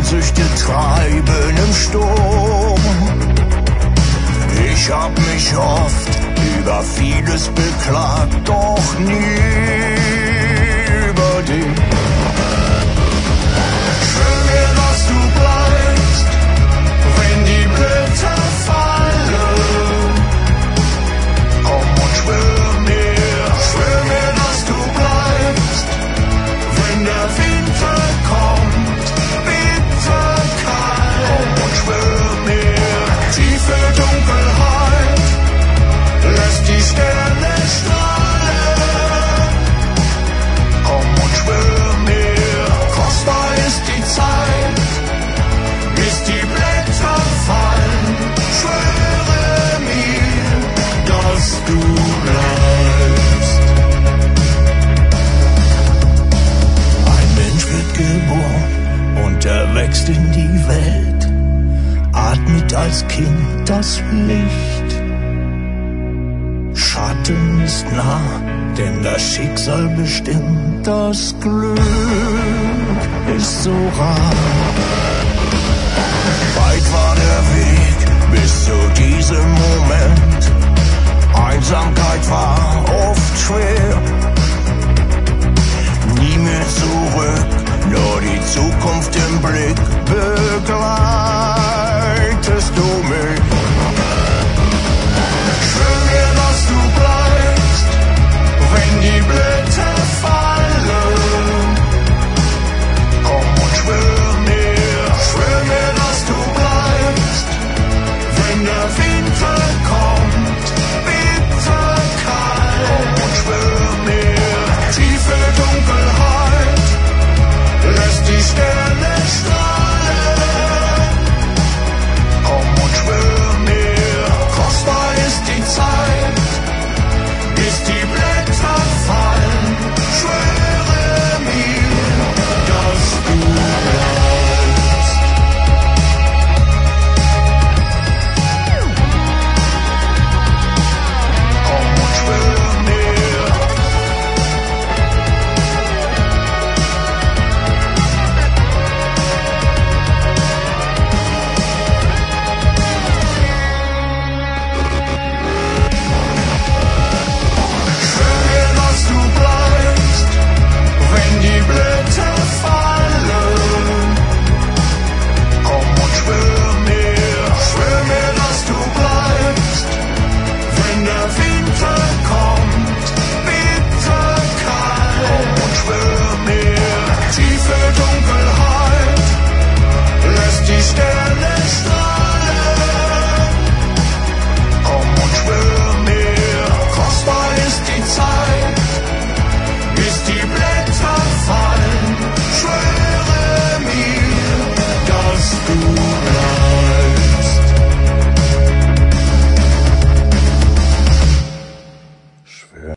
Sehnsüchte treiben im Sturm. Ich hab mich oft über vieles beklagt, doch nie über dich. Schwör mir, dass du bleibst, wenn die Blätter fallen. Komm und schwör mir, dass du bleibst, wenn der Winter kommt, bitter kalt. Komm und schwör mir, tiefe Dunkelheit lässt die Sterne strahlen. Komm und schwör mir, kostbar ist die Zeit, bis die Blätter fallen. Schwöre mir, dass du bleibst. Ein Mensch wird geboren und er wächst in die Welt, atmet als Kind das Licht. Schatten ist nah, denn das Schicksal bestimmt, das Glück ist so rar. Weit war der Weg bis zu diesem Moment, Einsamkeit war oft schwer.